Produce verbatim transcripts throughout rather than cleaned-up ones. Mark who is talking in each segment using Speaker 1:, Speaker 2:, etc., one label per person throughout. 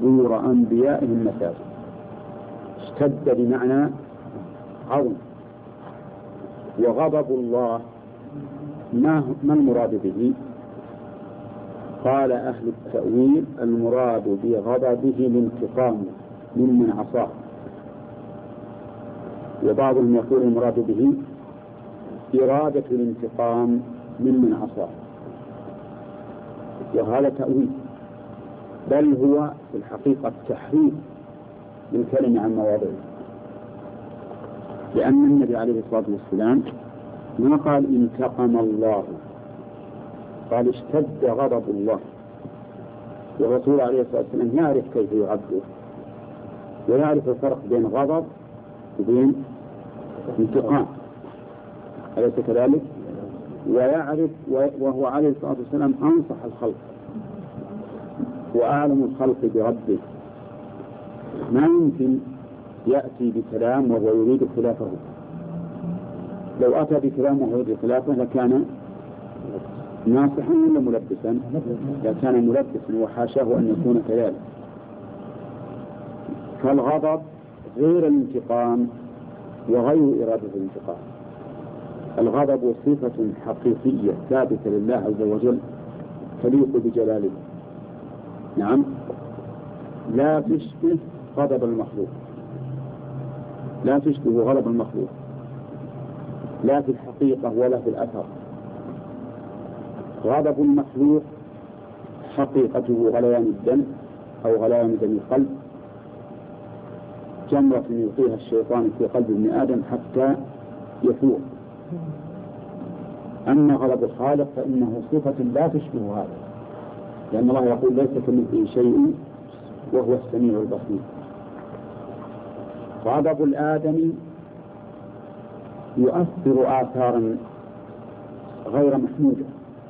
Speaker 1: حضور أنبيائهم المساجد. اشتد بمعنى عظم. وغضب الله ما ما المراد به؟ قال أهل التأويل المراد بغضبه الانتقام ممن عصاه، وبعضهم يقول المراد به إرادة الانتقام ممن عصاه، وهذا تأويل، بل هو في الحقيقة تحريف للكلمة عن مواضعه، لأن النبي عليه الصلاة والسلام ما قال انتقم الله، قال اشتد غضب الله. والرسول عليه الصلاة والسلام يعرف كيف يعبر، ويعرف الفرق بين غضب وبين انتقام، أليس كذلك؟ ويعرف، وهو عليه الصلاة والسلام أنصح الخلق وأعلم الخلق بربه، ما يمكن يأتي بكلام وهو يريد خلافه. لو أتى بكلام وهو يريد خلافه لكان ناصحا ولا ملبسا؟ لكان ملبسا، وحاشاه أن يكون كذلك. فالغضب غير الانتقام وغير إرادة الانتقام. الغضب صفة حقيقية ثابتة لله عز وجل تليق بجلاله، نعم، لا تشبه غضب المخلوق، لا تشبه غضب المخلوق لا في الحقيقة ولا في الأثر. غضب المخلوق حقيقته غليان الدم أو غليان دم القلب، جمرة يلقيها الشيطان في قلب ابن آدم حتى يفوق. أما غضب الخالق فإنه صفة لا تشبه هذا، لأن الله يقول ليس كمثله شيء وهو السميع البصير. غضب الآدمي يؤثر آثارا غير محمودة.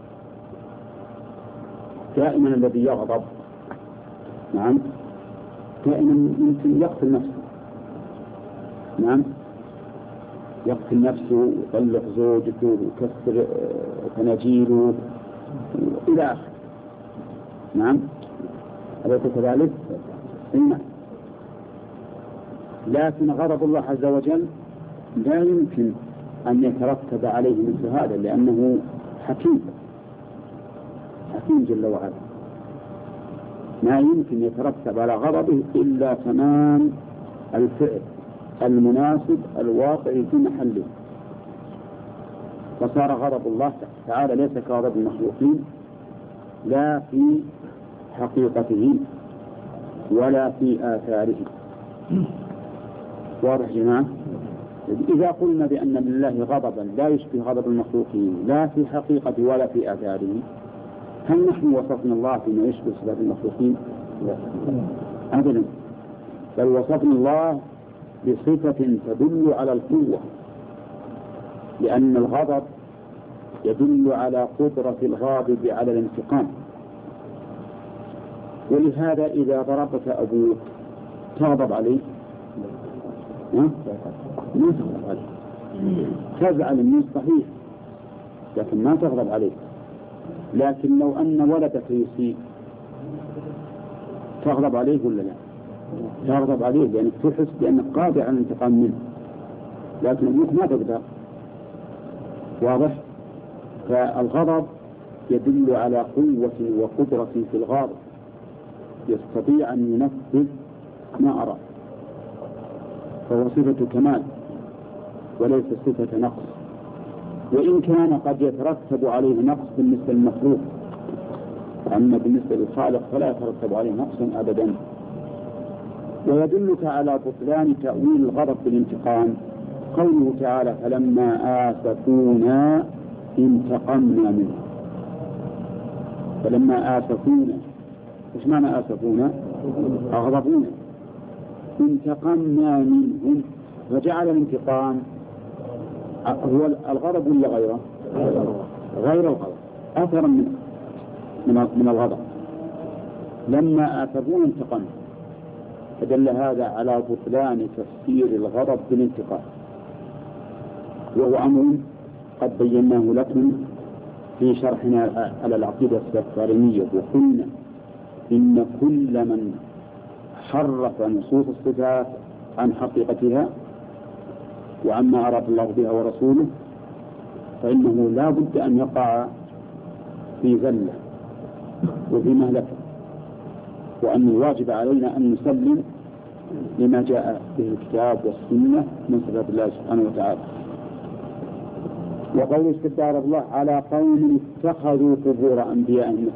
Speaker 1: دائما الذي يغضب، نعم، دائما يمكن يقتل نفسه، نعم، يقتل نفسه ويطلق زوجته ويكسر تناجيله إلى آخره، نعم، أليس كذلك؟ نعم. لكن غضب الله عز وجل لا يمكن أن يترتب عليه مثل هذا، لأنه حكيم حكيم جل وعلا، ما يمكن يترتب على غضبه إلا تمام الفعل المناسب الواقع في محله. فصار غضب الله تعالى ليس كغضب المخلوقين، لا في حقيقته ولا في آثاره. واضح جماعة؟ إذا قلنا بأن لله غضبا لا يشبه غضب المخلوقين لا في حقيقته ولا في آثاره، هل نحن وصفنا الله فيما يشبه صفات المخلوقين؟ أبدا، بل وصفنا الله بصفة تدل على القوة، لأن الغضب يدل على قدرة الغاضب على الانتقام. ولهذا إذا ضربك أبوك تغضب عليه؟ ما تغضب عليه، تزعل منه صحيح، لكن ما تغضب عليه. لكن لو أن ولدك يسيء تغضب عليه ولا لا؟ تغضب عليه، لأنك تحس بأنك قادر على الانتقام منه، لكن أبوك ما تقدر. واضح؟ فالغضب يدل على قوة وقدرة في الغاضب، يستطيع أن ينفذ ما أراد، فهو صفة كمال وليس صفة نقص، وإن كان قد يترتب عليه نقص بالنسبة للمخلوق، أما بالنسبة للخالق فلا يترتب عليه نقص أبدا. ويدلك على بطلان تأويل الغضب بالانتقام قوله تعالى فلما آسفونا انتقمنا منه. فلما آسفونا، إيش معنى آسفونا؟ أغضبونا، انتقمنا منهم، فجعل الانتقام هو الغضب ولا غيره؟ غير الغضب، أثرا من من الغضب. لما آسفونا انتقمنا، فدل هذا على بطلان تفسير الغضب بالانتقام، وهو أمر قد بيناه لكم في شرحنا على العقيدة السفارينية، وقلنا إن كل من حرف نصوص الصفات عن حقيقتها وعما أراد الله بها ورسوله، فإنه لا بد أن يقع في زلة وفي مهلكة، وأن الواجب علينا أن نسلم لما جاء به الكتاب والسنة من صفات الله سبحانه وتعالى. وقول استدار الله على قوم اتخذوا قبور أنبيائهم